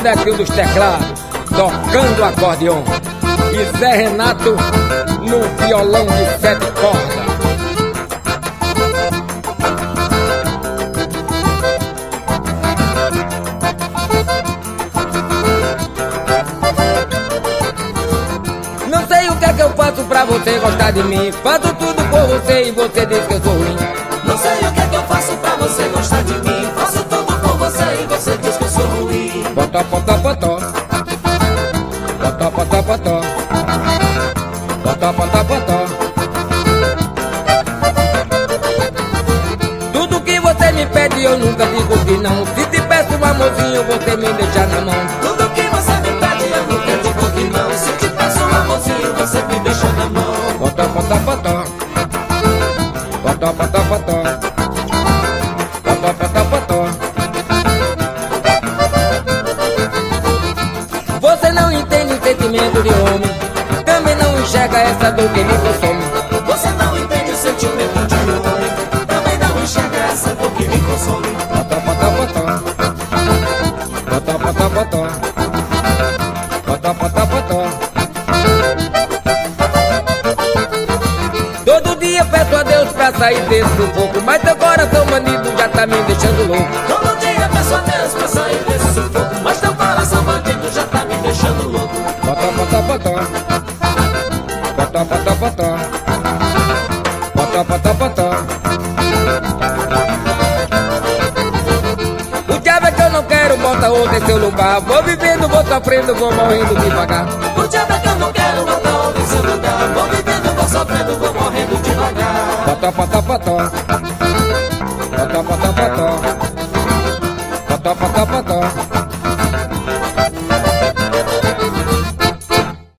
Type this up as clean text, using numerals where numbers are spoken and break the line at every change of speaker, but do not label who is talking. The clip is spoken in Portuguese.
Netinho dos teclados, tocando acordeon. E Zé Renato no violão de 7 cordas. Não sei o que é que eu faço pra você gostar de mim. Faço tudo por você e você diz que eu sou ruim.
Não sei o que é que eu faço pra você gostar de mim. Faço tudo por você e você diz que eu sou ruim.
Potó, potó, potó. Potó, potó, potó. Potó, potó, potó. Tudo que você me pede eu nunca digo que não. Se te peço um amorzinho você me deixa na mão.
Tudo que você me pede eu nunca digo que não. Se te peço um amorzinho você me deixa na mão.
Potó, potó, potó. Potó, potó, potó. Potó, potó, potó. Você não entende o sentimento de homem, também não enxerga essa dor que me consome.
Você não entende o sentimento de homem, também não enxerga essa dor que me consome.
Potó, potó, potó. Potó, potó, potó. Potó, potó, potó. Todo dia peço a Deus pra sair desse sufoco, mas teu coração bandido já tá me deixando louco.
Todo dia peço a Deus pra sair desse sufoco, mas teu coração bandido já tá me deixando louco.
Potó, potó, potó. Potó, potó, potó. Potó, potó, potó. O diabo é que eu não quero, bota outro em seu lugar. Vou vivendo, vou sofrendo, vou morrendo devagar.
O diabo é que eu não quero, bota outro em seu lugar. Vou vivendo, vou sofrendo, vou morrendo devagar.
Potó, potó, potó. Potó, potó, potó. Potó, potó, potó.